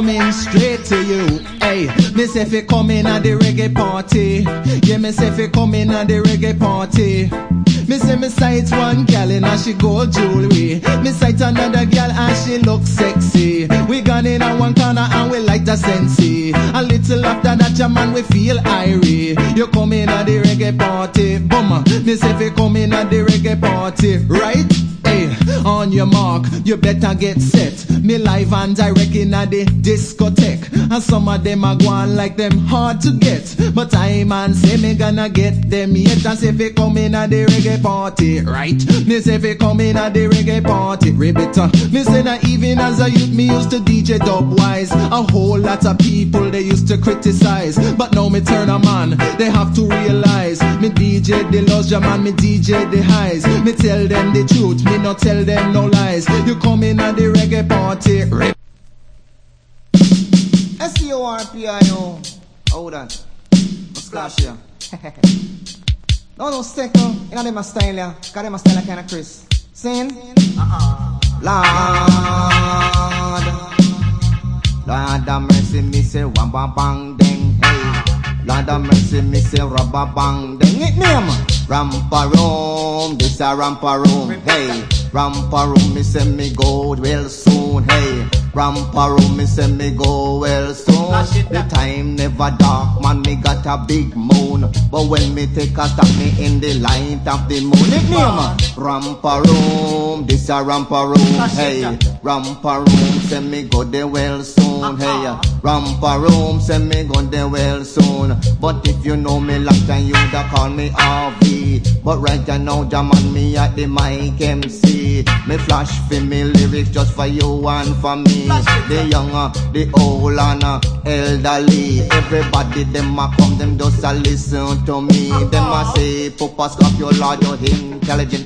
coming straight to you. Hey, me say fi come in at the reggae party. Yeah, me say fi come in at the reggae party. Me say me sight one gal and she gold jewelry. Me sight another gal and she look sexy. We gone in a one corner and we like the sensei. A little after that your man we feel irie. You come in at the reggae party. Bummer, me say fi come in at the reggae party. Right? Hey, on your mark, you better get set. Me live and direct in a the discotheque. And some of them are going like them hard to get. But I man say me gonna get them yet. And say fi come in at the reggae party, right? Me say fi come in at the reggae party, ribbiter. Me say that even as a youth me used to DJ Dubwise. A whole lot of people they used to criticize. But now me turn a man, they have to realize. Me DJ the lows, your man, me DJ the highs. Me tell them the truth, me not tell them no lies. You come in at the reggae party. SCORPIO. Hold on. What's clash here? No stick in them style here. Cause them style kinda Chris. Sing? Lord have mercy, me say wamba bang ding. Hey. Lord have mercy, me say rubber bang ding. It name Rampa room, this a rampa room. Hey. Rampa room, me say me go well soon. Hey. Rampa room, me say me go well soon. The time never dark, man, me got a big moon. But when me take a stop, me in the light of the moon. It name Rampa room, this a rampa room. Hey, Rampa room, say me go there well soon. Hey, Rampa room, say me go there well soon. But if you know me long time, you'd call me RV. But right now, Jaman me at the mic MC. Me flash for me lyrics just for you and for me. The young, the old and elderly. Everybody them a come, them just a listen to me. Them a say, Papa, stop your large, your intelligent.